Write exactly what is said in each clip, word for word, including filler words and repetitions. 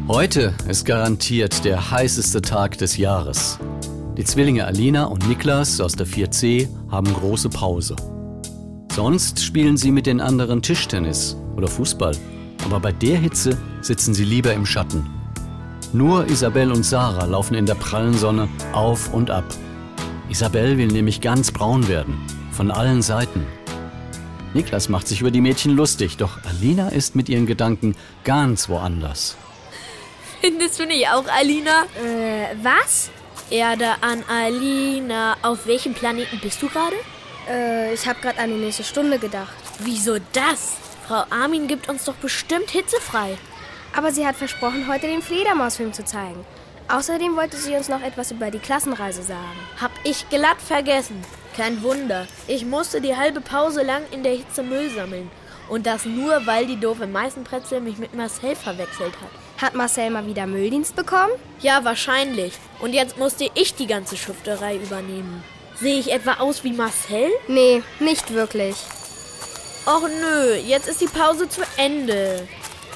Heute ist garantiert der heißeste Tag des Jahres. Die Zwillinge Alina und Niklas aus der vier C haben große Pause. Sonst spielen sie mit den anderen Tischtennis oder Fußball. Aber bei der Hitze sitzen sie lieber im Schatten. Nur Isabel und Sarah laufen in der prallen Sonne auf und ab. Isabel will nämlich ganz braun werden, von allen Seiten. Niklas macht sich über die Mädchen lustig, doch Alina ist mit ihren Gedanken ganz woanders. Findest du nicht auch, Alina? Äh, was? Erde an Alina. Auf welchem Planeten bist du gerade? Äh, ich habe gerade an die nächste Stunde gedacht. Wieso das? Frau Armin gibt uns doch bestimmt hitzefrei. Aber sie hat versprochen, heute den Fledermausfilm zu zeigen. Außerdem wollte sie uns noch etwas über die Klassenreise sagen. Hab ich glatt vergessen. Kein Wunder. Ich musste die halbe Pause lang in der Hitze Müll sammeln. Und das nur, weil die doofe Meißenbrezel mich mit Marcel verwechselt hat. Hat Marcel mal wieder Mülldienst bekommen? Ja, wahrscheinlich. Und jetzt musste ich die ganze Schufterei übernehmen. Sehe ich etwa aus wie Marcel? Nee, nicht wirklich. Och nö, jetzt ist die Pause zu Ende.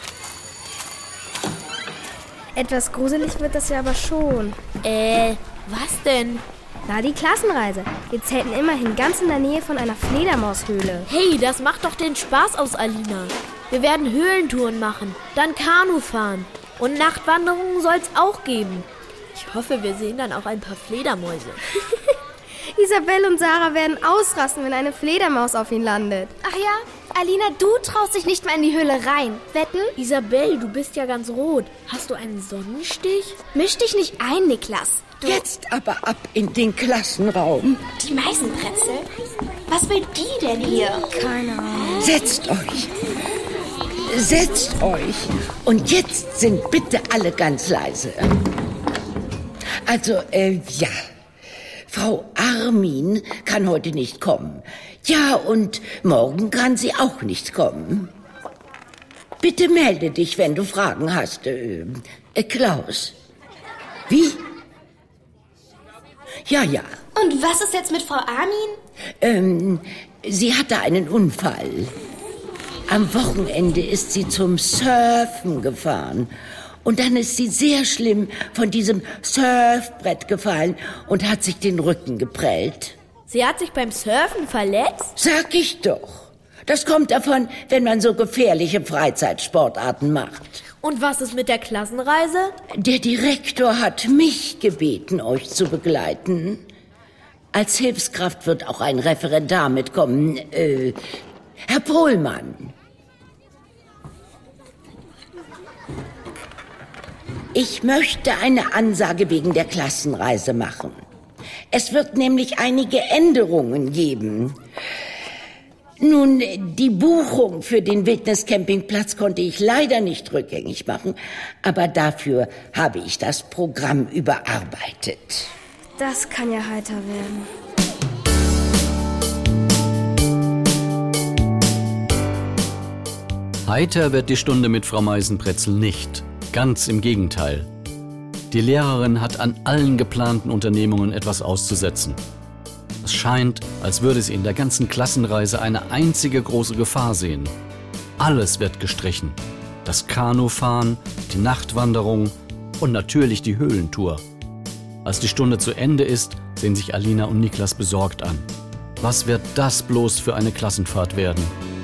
Etwas gruselig wird das ja aber schon. Äh, was denn? Na, die Klassenreise. Wir zelten immerhin ganz in der Nähe von einer Fledermaushöhle. Hey, das macht doch den Spaß aus, Alina. Wir werden Höhlentouren machen, dann Kanu fahren. Und Nachtwanderungen soll's auch geben. Ich hoffe, wir sehen dann auch ein paar Fledermäuse. Isabel und Sarah werden ausrasten, wenn eine Fledermaus auf ihn landet. Ach ja, Alina, du traust dich nicht mal in die Höhle rein. Wetten? Isabel, du bist ja ganz rot. Hast du einen Sonnenstich? Misch dich nicht ein, Niklas. Du Jetzt aber ab in den Klassenraum. Die Meißenbrezel? Was will die denn hier? Keine Ahnung. Setzt euch. Setzt euch. Und jetzt sind bitte alle ganz leise. Also, äh, ja. Frau Armin kann heute nicht kommen. Ja, und morgen kann sie auch nicht kommen. Bitte melde dich, wenn du Fragen hast. Äh, äh, Klaus. Wie? Ja, ja. Und was ist jetzt mit Frau Armin? Ähm, sie hatte einen Unfall. Am Wochenende ist sie zum Surfen gefahren. Und dann ist sie sehr schlimm von diesem Surfbrett gefallen und hat sich den Rücken geprellt. Sie hat sich beim Surfen verletzt? Sag ich doch. Das kommt davon, wenn man so gefährliche Freizeitsportarten macht. Und was ist mit der Klassenreise? Der Direktor hat mich gebeten, euch zu begleiten. Als Hilfskraft wird auch ein Referendar mitkommen. Äh, Herr Pohlmann. Ich möchte eine Ansage wegen der Klassenreise machen. Es wird nämlich einige Änderungen geben. Nun, die Buchung für den Wildniscampingplatz konnte ich leider nicht rückgängig machen, aber dafür habe ich das Programm überarbeitet. Das kann ja heiter werden. Heiter wird die Stunde mit Frau Meißenbrezel nicht. Ganz im Gegenteil. Die Lehrerin hat an allen geplanten Unternehmungen etwas auszusetzen. Es scheint, als würde sie in der ganzen Klassenreise eine einzige große Gefahr sehen. Alles wird gestrichen. Das Kanufahren, die Nachtwanderung und natürlich die Höhlentour. Als die Stunde zu Ende ist, sehen sich Alina und Niklas besorgt an. Was wird das bloß für eine Klassenfahrt werden?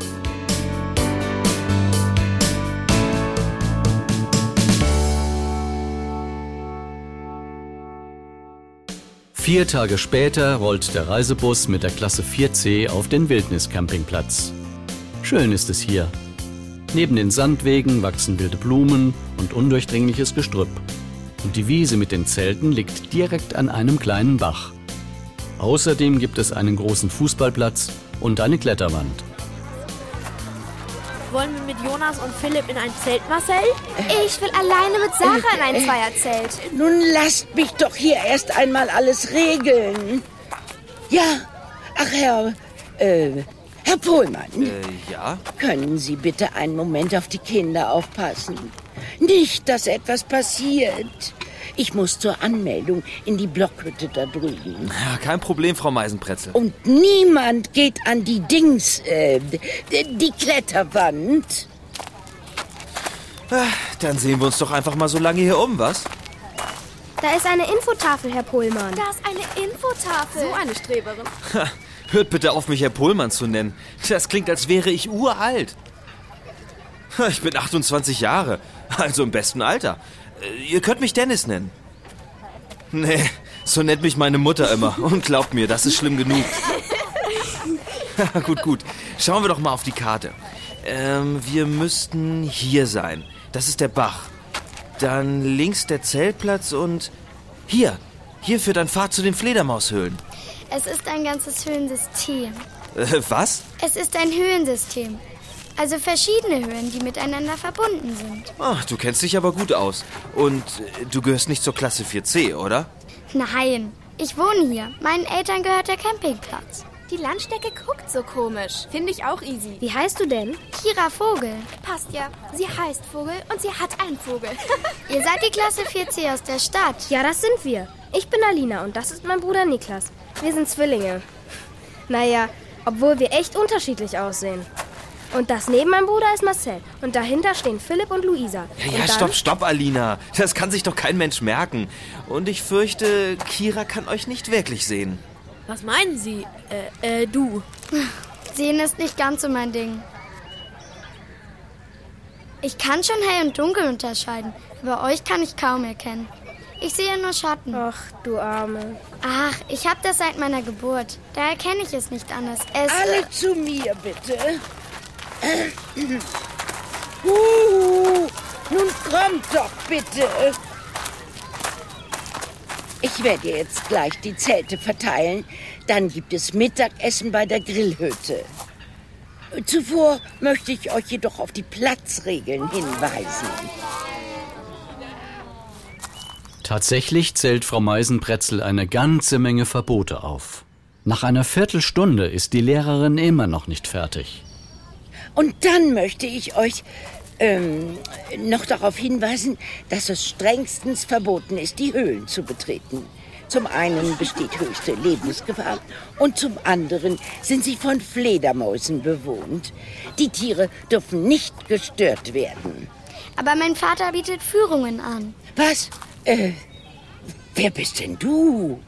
Vier Tage später rollt der Reisebus mit der Klasse vier C auf den Wildniscampingplatz. Schön ist es hier. Neben den Sandwegen wachsen wilde Blumen und undurchdringliches Gestrüpp. Und die Wiese mit den Zelten liegt direkt an einem kleinen Bach. Außerdem gibt es einen großen Fußballplatz und eine Kletterwand. Wollen wir mit Jonas und Philipp in ein Zelt, Marcel? Ich will alleine mit Sarah in ein Zweierzelt. Nun lasst mich doch hier erst einmal alles regeln. Ja, ach Herr, äh, Herr Pohlmann. Äh, ja? Können Sie bitte einen Moment auf die Kinder aufpassen? Nicht, dass etwas passiert. Ich muss zur Anmeldung in die Blockhütte da drüben. Ja, kein Problem, Frau Meißenbrezel. Und niemand geht an die Dings, äh, die Kletterwand. Dann sehen wir uns doch einfach mal so lange hier um, was? Da ist eine Infotafel, Herr Pohlmann. Da ist eine Infotafel. So eine Streberin. Ha, hört bitte auf, mich Herr Pohlmann zu nennen. Das klingt, als wäre ich uralt. Ha, ich bin achtundzwanzig Jahre, also im besten Alter. Ihr könnt mich Dennis nennen. Nee, so nennt mich meine Mutter immer. Und glaubt mir, das ist schlimm genug. Gut, gut. Schauen wir doch mal auf die Karte. Ähm, wir müssten hier sein. Das ist der Bach. Dann links der Zeltplatz und... Hier. Hier führt ein Pfad zu den Fledermaushöhlen. Es ist ein ganzes Höhlensystem. Äh, was? Es ist ein Höhlensystem. Also verschiedene Höhlen, die miteinander verbunden sind. Ach, du kennst dich aber gut aus. Und äh, du gehörst nicht zur Klasse vier C, oder? Nein, ich wohne hier. Meinen Eltern gehört der Campingplatz. Die Landstrecke guckt so komisch. Finde ich auch easy. Wie heißt du denn? Kira Vogel. Passt ja. Sie heißt Vogel und sie hat einen Vogel. Ihr seid die Klasse vier C aus der Stadt. Ja, das sind wir. Ich bin Alina und das ist mein Bruder Niklas. Wir sind Zwillinge. Naja, obwohl wir echt unterschiedlich aussehen. Und das neben meinem Bruder ist Marcel. Und dahinter stehen Philipp und Luisa. Ja, und ja, dann... stopp, stopp, Alina. Das kann sich doch kein Mensch merken. Und ich fürchte, Kira kann euch nicht wirklich sehen. Was meinen Sie? Äh, äh, du. Sehen ist nicht ganz so mein Ding. Ich kann schon hell und dunkel unterscheiden, aber euch kann ich kaum erkennen. Ich sehe nur Schatten. Ach, du Arme. Ach, ich habe das seit meiner Geburt. Da erkenne ich es nicht anders. Es Alle zu mir, bitte. Uh, nun kommt doch, bitte. Ich werde jetzt gleich die Zelte verteilen. Dann gibt es Mittagessen bei der Grillhütte. Zuvor möchte ich euch jedoch auf die Platzregeln hinweisen. Tatsächlich zählt Frau Meisenbretzel eine ganze Menge Verbote auf. Nach einer Viertelstunde ist die Lehrerin immer noch nicht fertig. Und dann möchte ich euch ähm, noch darauf hinweisen, dass es strengstens verboten ist, die Höhlen zu betreten. Zum einen besteht höchste Lebensgefahr und zum anderen sind sie von Fledermäusen bewohnt. Die Tiere dürfen nicht gestört werden. Aber mein Vater bietet Führungen an. Was? Äh, wer bist denn du?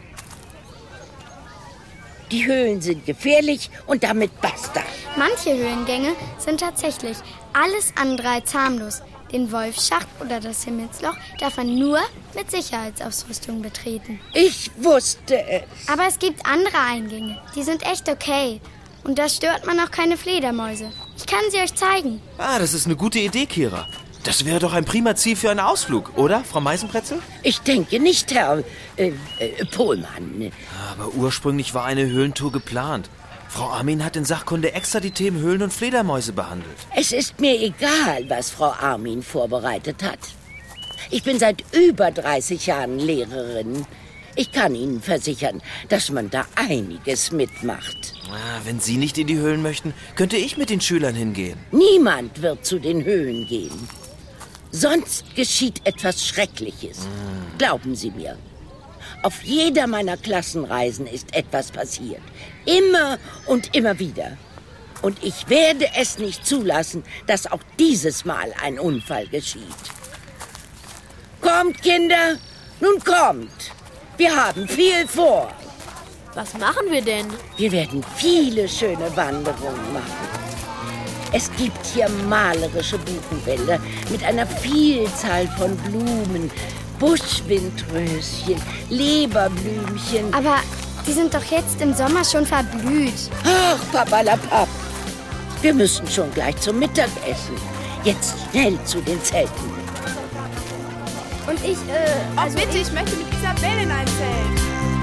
Die Höhlen sind gefährlich und damit basta. Manche Höhlengänge sind tatsächlich alles andere als harmlos. Den Wolfsschacht oder das Himmelsloch darf man nur mit Sicherheitsausrüstung betreten. Ich wusste es. Aber es gibt andere Eingänge, die sind echt okay. Und da stört man auch keine Fledermäuse. Ich kann sie euch zeigen. Ah, das ist eine gute Idee, Kira. Das wäre doch ein prima Ziel für einen Ausflug, oder, Frau Meisenbretzel? Ich denke nicht, Herr äh, äh, Pohlmann. Aber ursprünglich war eine Höhlentour geplant. Frau Armin hat in Sachkunde extra die Themen Höhlen und Fledermäuse behandelt. Es ist mir egal, was Frau Armin vorbereitet hat. Ich bin seit über dreißig Jahren Lehrerin. Ich kann Ihnen versichern, dass man da einiges mitmacht. Ah, wenn Sie nicht in die Höhlen möchten, könnte ich mit den Schülern hingehen. Niemand wird zu den Höhlen gehen. Sonst geschieht etwas Schreckliches. Mm. Glauben Sie mir. Auf jeder meiner Klassenreisen ist etwas passiert. Immer und immer wieder. Und ich werde es nicht zulassen, dass auch dieses Mal ein Unfall geschieht. Kommt, Kinder, nun kommt. Wir haben viel vor. Was machen wir denn? Wir werden viele schöne Wanderungen machen. Es gibt hier malerische Buchenwälder mit einer Vielzahl von Blumen, Buschwindröschen, Leberblümchen. Aber die sind doch jetzt im Sommer schon verblüht. Ach, Papalapap. Wir müssen schon gleich zum Mittagessen. Jetzt schnell zu den Zelten. Und ich, äh, Also oh, bitte, ich, ich möchte mit Isabelle in ein Zelt.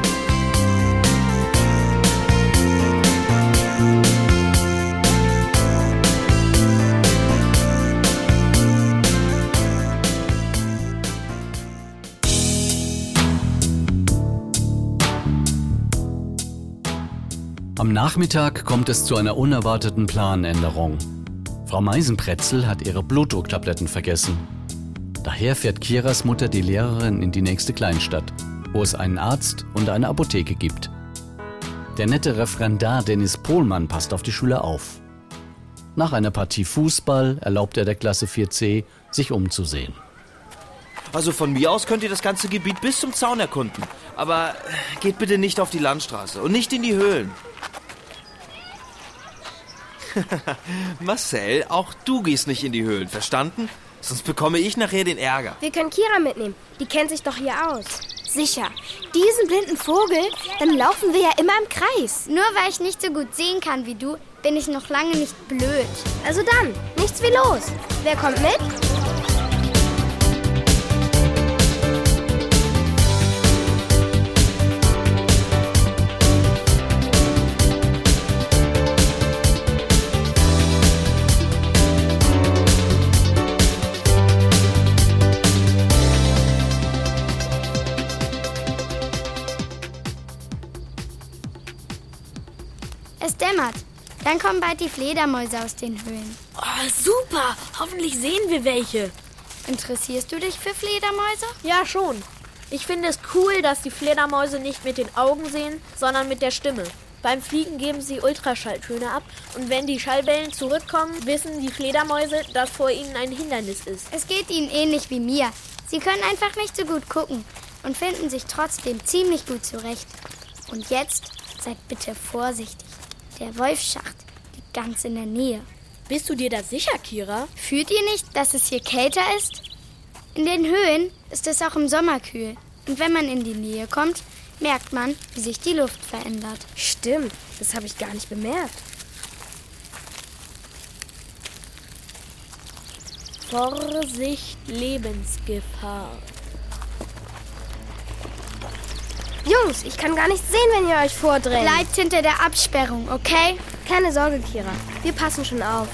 Am Nachmittag kommt es zu einer unerwarteten Planänderung. Frau Meisenbretzel hat ihre Blutdrucktabletten vergessen. Daher fährt Kiras Mutter die Lehrerin in die nächste Kleinstadt, wo es einen Arzt und eine Apotheke gibt. Der nette Referendar Dennis Pohlmann passt auf die Schüler auf. Nach einer Partie Fußball erlaubt er der Klasse vier C, sich umzusehen. Also von mir aus könnt ihr das ganze Gebiet bis zum Zaun erkunden. Aber geht bitte nicht auf die Landstraße und nicht in die Höhlen. Marcel, auch du gehst nicht in die Höhlen, verstanden? Sonst bekomme ich nachher den Ärger. Wir können Kira mitnehmen. Die kennt sich doch hier aus. Sicher. Diesen blinden Vogel, dann laufen wir ja immer im Kreis. Nur weil ich nicht so gut sehen kann wie du, bin ich noch lange nicht blöd. Also dann, nichts wie los. Wer kommt mit? Es dämmert. Dann kommen bald die Fledermäuse aus den Höhlen. Oh, super. Hoffentlich sehen wir welche. Interessierst du dich für Fledermäuse? Ja, schon. Ich finde es cool, dass die Fledermäuse nicht mit den Augen sehen, sondern mit der Stimme. Beim Fliegen geben sie Ultraschalltöne ab und wenn die Schallwellen zurückkommen, wissen die Fledermäuse, dass vor ihnen ein Hindernis ist. Es geht ihnen ähnlich wie mir. Sie können einfach nicht so gut gucken und finden sich trotzdem ziemlich gut zurecht. Und jetzt seid bitte vorsichtig. Der Wolfsschacht liegt ganz in der Nähe. Bist du dir da sicher, Kira? Fühlt ihr nicht, dass es hier kälter ist? In den Höhen ist es auch im Sommer kühl. Und wenn man in die Nähe kommt, merkt man, wie sich die Luft verändert. Stimmt, das habe ich gar nicht bemerkt. Vorsicht, Lebensgefahr. Jungs, ich kann gar nicht sehen, wenn ihr euch vordrängt. Bleibt hinter der Absperrung, okay? Keine Sorge, Kira. Wir passen schon auf.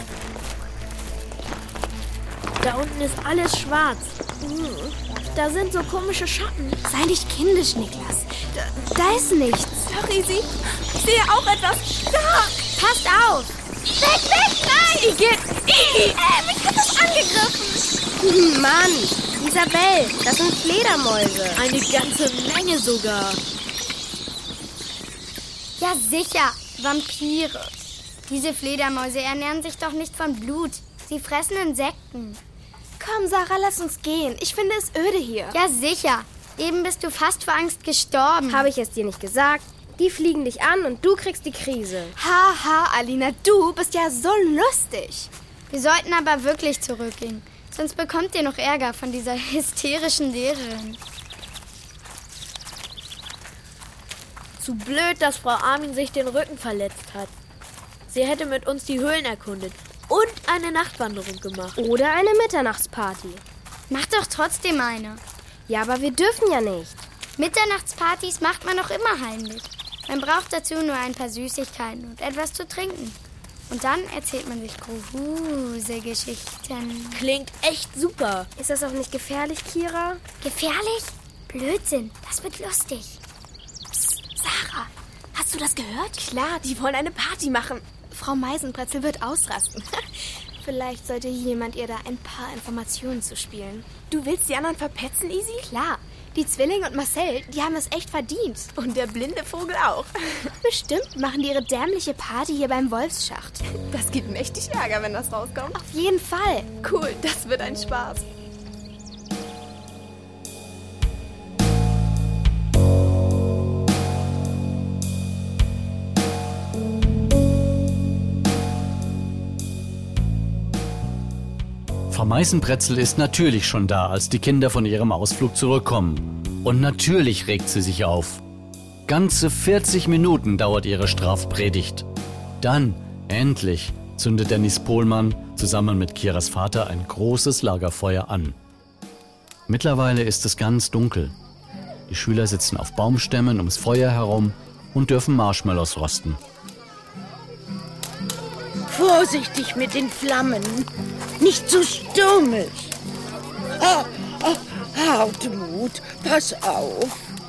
Da unten ist alles schwarz. Da sind so komische Schatten. Sei nicht kindisch, Niklas. Da, da ist nichts. Sorry, Sie. Ich sehe auch etwas. Da! Passt auf! Weg, weg, nein! Igitt! Iggy! Äh, mich hat das angegriffen. Mann, Isabel, das sind Fledermäuse. Eine ganze Menge sogar. Ja, sicher. Vampire. Diese Fledermäuse ernähren sich doch nicht von Blut. Sie fressen Insekten. Komm, Sarah, lass uns gehen. Ich finde es öde hier. Ja, sicher. Eben bist du fast vor Angst gestorben. Habe ich es dir nicht gesagt? Die fliegen dich an und du kriegst die Krise. Haha, Alina, du bist ja so lustig. Wir sollten aber wirklich zurückgehen. Sonst bekommt ihr noch Ärger von dieser hysterischen Lehrerin. Zu blöd, dass Frau Armin sich den Rücken verletzt hat. Sie hätte mit uns die Höhlen erkundet und eine Nachtwanderung gemacht. Oder eine Mitternachtsparty. Mach doch trotzdem eine. Ja, aber wir dürfen ja nicht. Mitternachtspartys macht man doch immer heimlich. Man braucht dazu nur ein paar Süßigkeiten und etwas zu trinken. Und dann erzählt man sich Gruselgeschichten. Klingt echt super. Ist das auch nicht gefährlich, Kira? Gefährlich? Blödsinn, das wird lustig. Psst, Sarah, hast du das gehört? Klar, die wollen eine Party machen. Frau Meisenbrezel wird ausrasten. Vielleicht sollte jemand ihr da ein paar Informationen zuspielen. Du willst die anderen verpetzen, Easy? Klar. Die Zwillinge und Marcel, die haben es echt verdient. Und der blinde Vogel auch. Bestimmt machen die ihre dämliche Party hier beim Wolfsschacht. Das gibt mächtig Ärger, wenn das rauskommt. Auf jeden Fall. Cool, das wird ein Spaß. Frau Meisenbrezel ist natürlich schon da, als die Kinder von ihrem Ausflug zurückkommen. Und natürlich regt sie sich auf. Ganze vierzig Minuten dauert ihre Strafpredigt. Dann, endlich, zündet Dennis Pohlmann zusammen mit Kiras Vater ein großes Lagerfeuer an. Mittlerweile ist es ganz dunkel. Die Schüler sitzen auf Baumstämmen ums Feuer herum und dürfen Marshmallows rosten. Vorsichtig mit den Flammen. Nicht so stürmisch. Ah, ah, Hartmut, pass auf.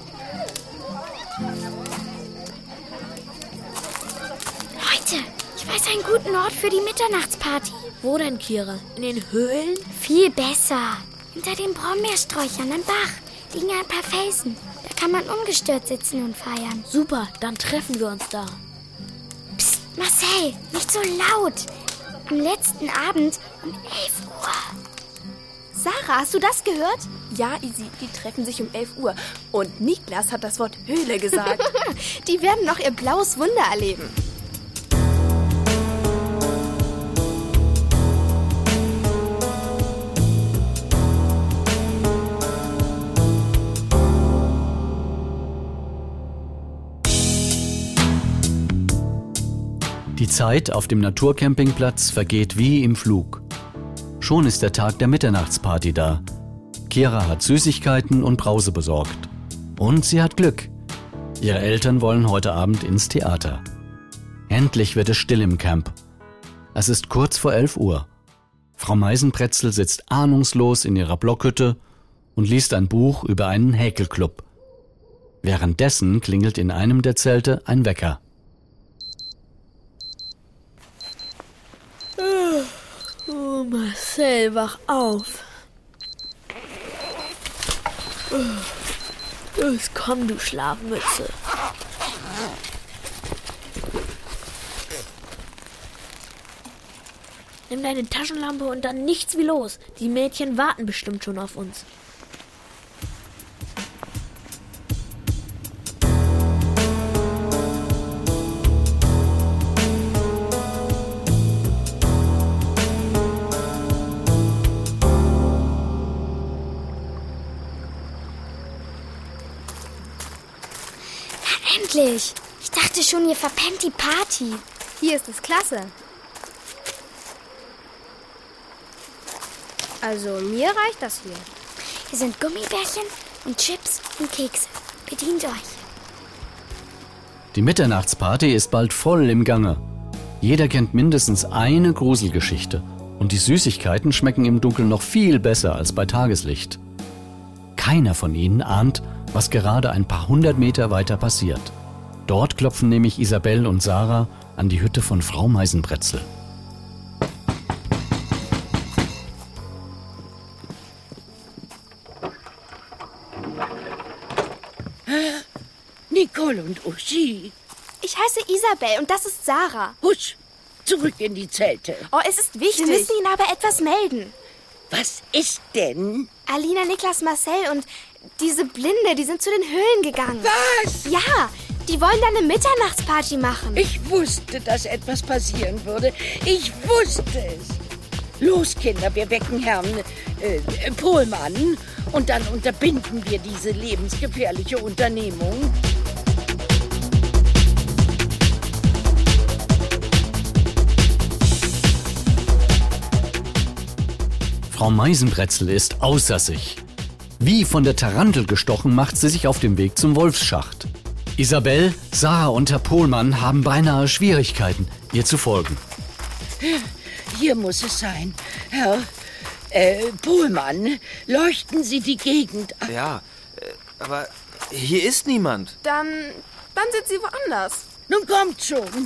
Leute, ich weiß einen guten Ort für die Mitternachtsparty. Wo denn, Kira? In den Höhlen? Viel besser. Hinter den Brombeersträuchern am Bach liegen ein paar Felsen. Da kann man ungestört sitzen und feiern. Super, dann treffen wir uns da. Psst, Marcel, nicht so laut. Am letzten Abend um elf Uhr. Sarah, hast du das gehört? Ja, Isi, die treffen sich um elf Uhr. Und Niklas hat das Wort Höhle gesagt. Die werden noch ihr blaues Wunder erleben. Die Zeit auf dem Naturcampingplatz vergeht wie im Flug. Schon ist der Tag der Mitternachtsparty da. Kira hat Süßigkeiten und Brause besorgt. Und sie hat Glück. Ihre Eltern wollen heute Abend ins Theater. Endlich wird es still im Camp. Es ist kurz vor elf Uhr. Frau Meisenbretzel sitzt ahnungslos in ihrer Blockhütte und liest ein Buch über einen Häkelclub. Währenddessen klingelt in einem der Zelte ein Wecker. Oh, Marcel, wach auf. Los, komm, du Schlafmütze. Nimm deine Taschenlampe und dann nichts wie los. Die Mädchen warten bestimmt schon auf uns. Endlich! Ich dachte schon, ihr verpennt die Party. Hier ist es klasse. Also, mir reicht das hier. Hier sind Gummibärchen und Chips und Kekse. Bedient euch. Die Mitternachtsparty ist bald voll im Gange. Jeder kennt mindestens eine Gruselgeschichte. Und die Süßigkeiten schmecken im Dunkeln noch viel besser als bei Tageslicht. Keiner von ihnen ahnt, was gerade ein paar hundert Meter weiter passiert. Dort klopfen nämlich Isabel und Sarah an die Hütte von Frau Meisenbretzel. Nicole und Uschi. Ich heiße Isabel und das ist Sarah. Husch, zurück in die Zelte. Oh, es ist wichtig. Wir müssen Ihnen aber etwas melden. Was ist denn? Alina, Niklas, Marcel und diese Blinde, die sind zu den Höhlen gegangen. Was? Ja, die wollen dann eine Mitternachtsparty machen. Ich wusste, dass etwas passieren würde. Ich wusste es. Los, Kinder, wir wecken Herrn äh, Pohlmann und dann unterbinden wir diese lebensgefährliche Unternehmung. Frau Meisenbretzel ist außer sich. Wie von der Tarantel gestochen, macht sie sich auf den Weg zum Wolfsschacht. Isabel, Sarah und Herr Pohlmann haben beinahe Schwierigkeiten, ihr zu folgen. Hier muss es sein. Herr äh, Pohlmann, leuchten Sie die Gegend ab. Ja, äh, aber hier ist niemand. Dann, dann sind sie woanders. Nun kommt schon.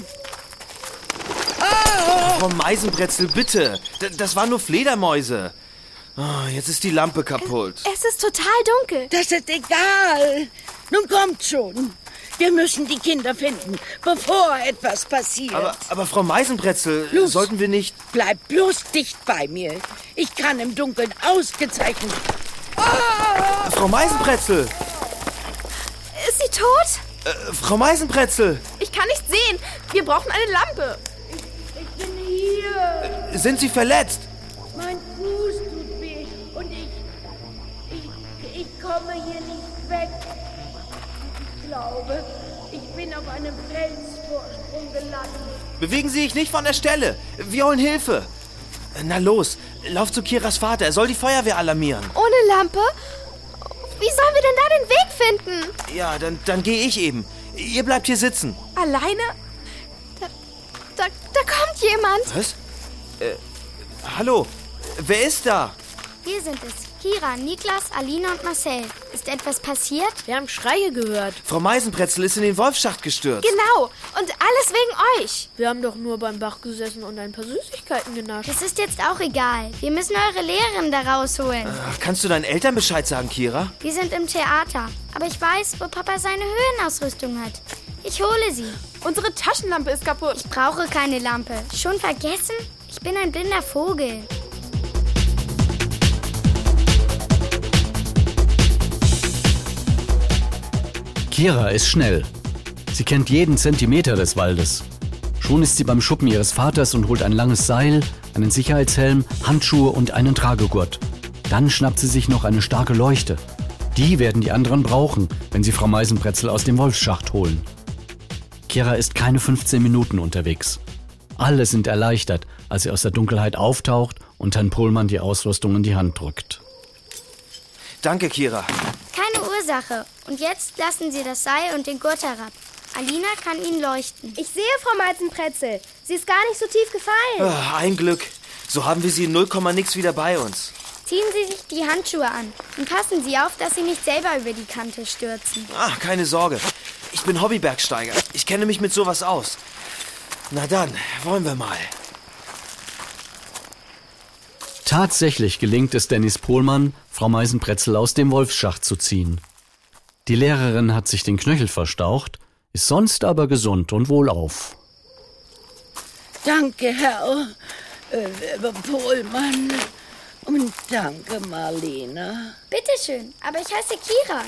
Frau Meisenbretzel, bitte. D- das waren nur Fledermäuse. Oh, jetzt ist die Lampe kaputt. Es ist total dunkel. Das ist egal. Nun kommt schon. Wir müssen die Kinder finden, bevor etwas passiert. Aber, aber Frau Meisenbretzel, Los. sollten wir nicht... Bleib bloß dicht bei mir. Ich kann im Dunkeln ausgezeichnet... Oh! Frau Meisenbretzel! Ist sie tot? Äh, Frau Meisenbretzel! Ich kann nicht sehen. Wir brauchen eine Lampe. Ich bin hier. Sind Sie verletzt? Mein Fuß tut weh und ich, ich, ich komme hier nicht weg. Ich glaube, ich bin auf einem Felsvorsprung gelandet. Bewegen Sie sich nicht von der Stelle. Wir holen Hilfe. Na los, lauf zu Kiras Vater. Er soll die Feuerwehr alarmieren. Ohne Lampe? Wie sollen wir denn da den Weg finden? Ja, dann, dann gehe ich eben. Ihr bleibt hier sitzen. Alleine? Da, da, da kommt jemand. Was? Äh, hallo? Wer ist da? Wir sind es. Kira, Niklas, Alina und Marcel. Ist etwas passiert? Wir haben Schreie gehört. Frau Meisenbretzel ist in den Wolfsschacht gestürzt. Genau. Und alles wegen euch. Wir haben doch nur beim Bach gesessen und ein paar Süßigkeiten genascht. Das ist jetzt auch egal. Wir müssen eure Lehrerin da rausholen. Ach, kannst du deinen Eltern Bescheid sagen, Kira? Wir sind im Theater. Aber ich weiß, wo Papa seine Höhenausrüstung hat. Ich hole sie. Unsere Taschenlampe ist kaputt. Ich brauche keine Lampe. Schon vergessen? Ich bin ein blinder Vogel. Kira ist schnell. Sie kennt jeden Zentimeter des Waldes. Schon ist sie beim Schuppen ihres Vaters und holt ein langes Seil, einen Sicherheitshelm, Handschuhe und einen Tragegurt. Dann schnappt sie sich noch eine starke Leuchte. Die werden die anderen brauchen, wenn sie Frau Meisenbretzel aus dem Wolfsschacht holen. Kira ist keine fünfzehn Minuten unterwegs. Alle sind erleichtert, als sie aus der Dunkelheit auftaucht und Herrn Pohlmann die Ausrüstung in die Hand drückt. Danke, Kira. Keine Ursache. Und jetzt lassen Sie das Seil und den Gurt herab. Alina kann Ihnen leuchten. Ich sehe Frau Meisenbretzel. Sie ist gar nicht so tief gefallen. Ah, ein Glück. So haben wir sie in null Komma nix wieder bei uns. Ziehen Sie sich die Handschuhe an und passen Sie auf, dass Sie nicht selber über die Kante stürzen. Ah, keine Sorge. Ich bin Hobbybergsteiger. Ich kenne mich mit sowas aus. Na dann, wollen wir mal. Tatsächlich gelingt es Dennis Pohlmann, Frau Meisenbretzel aus dem Wolfsschacht zu ziehen. Die Lehrerin hat sich den Knöchel verstaucht, ist sonst aber gesund und wohlauf. Danke, Herr äh, Pohlmann. Und danke, Marlene. Bitteschön, aber ich heiße Kira.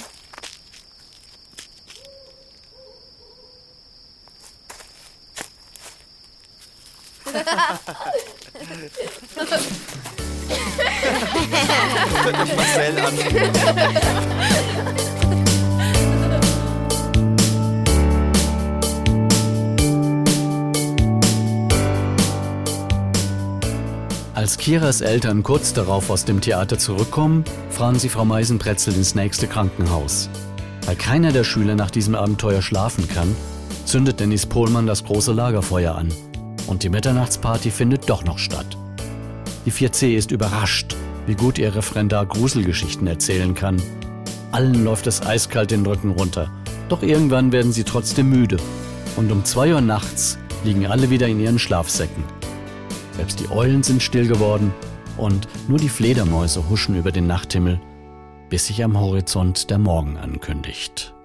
Hört euch Marcel an. Als Kiras Eltern kurz darauf aus dem Theater zurückkommen, fahren sie Frau Meisenbretzel ins nächste Krankenhaus. Weil keiner der Schüler nach diesem Abenteuer schlafen kann, zündet Dennis Pohlmann das große Lagerfeuer an. Und die Mitternachtsparty findet doch noch statt. Die vier C ist überrascht, wie gut ihr Referendar Gruselgeschichten erzählen kann. Allen läuft es eiskalt den Rücken runter. Doch irgendwann werden sie trotzdem müde. Und um zwei Uhr nachts liegen alle wieder in ihren Schlafsäcken. Selbst die Eulen sind still geworden und nur die Fledermäuse huschen über den Nachthimmel, bis sich am Horizont der Morgen ankündigt.